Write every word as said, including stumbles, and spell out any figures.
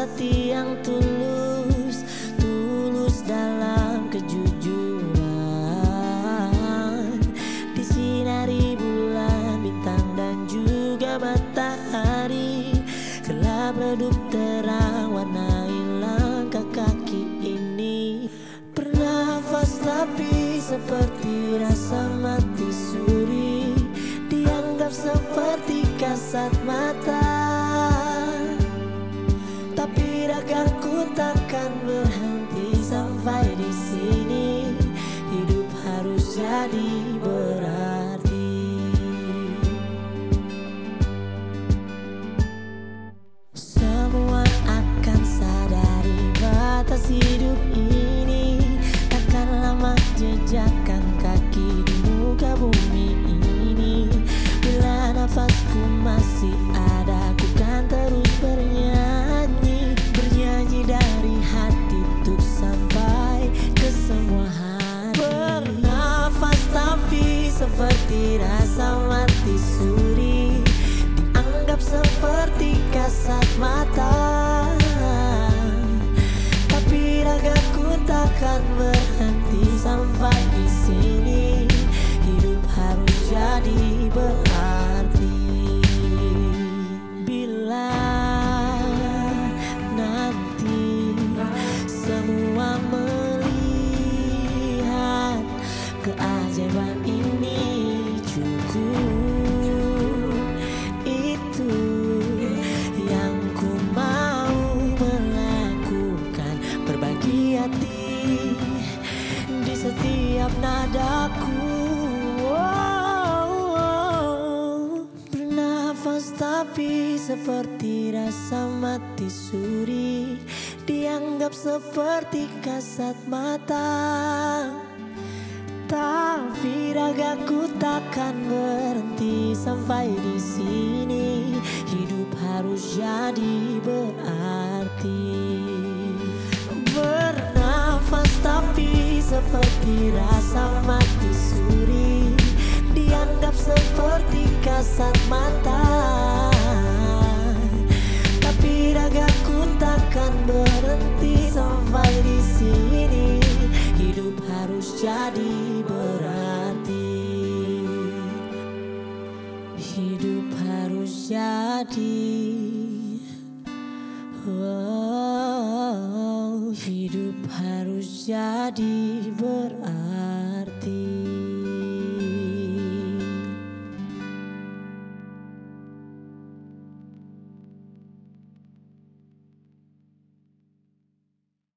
hati yang tulus, tulus dalam kejujuran, disinari bulan, bintang dan juga matahari, gelap redup terang, warnai langkah kaki ini. Bernafas tapi seperti rasa mati suri, dianggap seperti kasat mata. Tapi ragaku takkan berhenti sampai di sini. Hidup harus jadi berarti. Semua akan sadari batas hidup ini takkan lama jejakkan kaki di muka bumi ini. Bila nafasku masih ada, ku kan terus bernyanyi, bernyanyi dari hati untuk sampai ke semua hari. Bernafas tapi seperti rasa mati suri, dianggap seperti kasat mata. Tapi ragaku takkan berhenti sampai di sini. Hidup harus jadi berarti. Bila nanti semua melihat keajaiban ini, cukup itu yang ku mau melakukan. Berbagi hati di setiap nadaku. Bernafas tapi seperti rasa mati suri, dianggap seperti kasat mata. Tapi ragaku takkan berhenti sampai di sini. Hidup harus jadi berarti. Bernafas tapi seperti rasa mati suri, dianggap seperti kasat mata. Tapi ragaku takkan berhenti sampai di sini. Hidup harus jadi berarti. Hidup harus jadi oh, hidup harus jadi berarti.